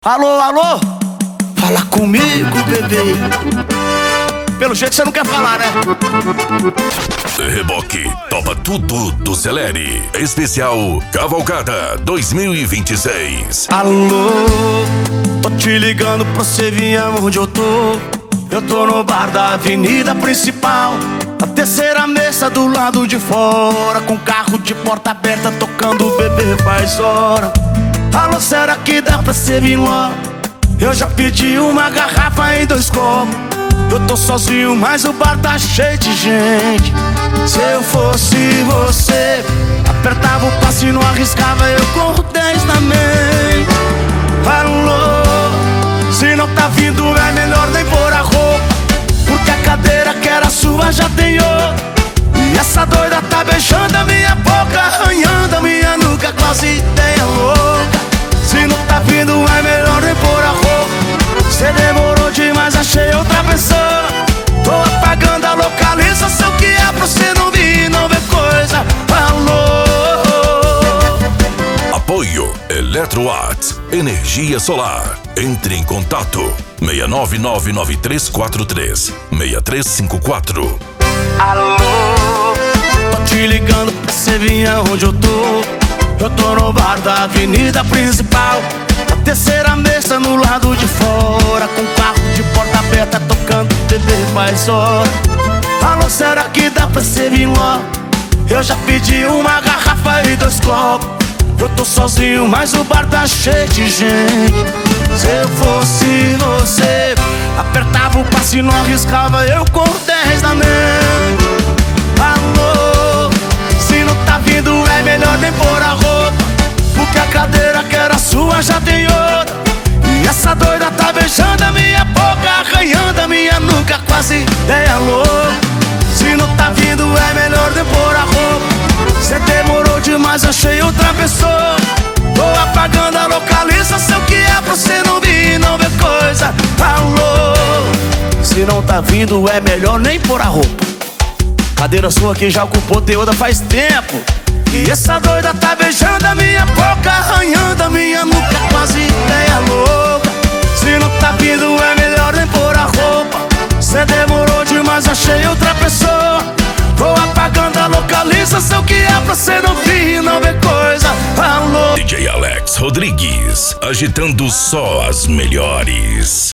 Alô, alô? Fala comigo, bebê. Pelo jeito você não quer falar, né? Reboque topa tudo do Celere. Especial Cavalcada 2026. Alô, tô te ligando pra você vir onde eu tô. Eu tô no bar da avenida principal, a terceira mesa do lado de fora, com carro de porta aberta tocando o bebê faz hora. Alô, será que dá pra você vir logo? Eu já pedi uma garrafa em 2 copos. Eu tô sozinho, mas o bar tá cheio de gente. Se eu fosse você, apertava o passo e não arriscava, eu corro 10 também. Alô, se não tá vindo é melhor nem pôr a roupa, porque a cadeira que era sua já tem outra. E essa doida tá beijando a minha boca, arranhando a minha nuca, quase ideia louca. Se não tá vindo é melhor nem pôr a roupa. Cê demorou demais, achei outra pessoa. Tô apagando a localização que é pra você não vir e não ver coisa. Alô. Apoio Eletroart, energia solar. Entre em contato 69993436354. Alô, tô te ligando pra você vir onde eu tô. Eu tô no bar da avenida principal, a terceira mesa no lado de fora, com carro de porta aberta tocando bebê faz hora. Alô, será que dá pra você vir logo? Eu já pedi uma garrafa e 2 copos. Eu tô sozinho, mas o bar tá cheio de gente. Se eu fosse você, apertava o passo e não arriscava, eu corro 10 também. Alô, se não tá vindo é melhor nem pôr a roupa, porque a cadeira que era sua já tem outra. E essa doida tá beijando a minha boca, arranhando a minha nuca, quase ideia louca. Se não tá vindo é melhor nem pôr a roupa. Cê demorou demais, achei outra pessoa. Tô apagando a localização que é pra você não vir e não ver coisa. Alô, se não tá vindo é melhor nem pôr a roupa. Cadeira sua que já ocupou teu outra faz tempo. E essa doida tá beijando a minha boca, arranhando a minha nuca, quase ideia louca. Se não tá vindo é melhor nem pôr a roupa. Cê demorou demais, achei outra pessoa. Tô apagando a localização que é pra cê não vir e não ver coisa. Alô. DJ Alex Rodrigues, agitando só as melhores.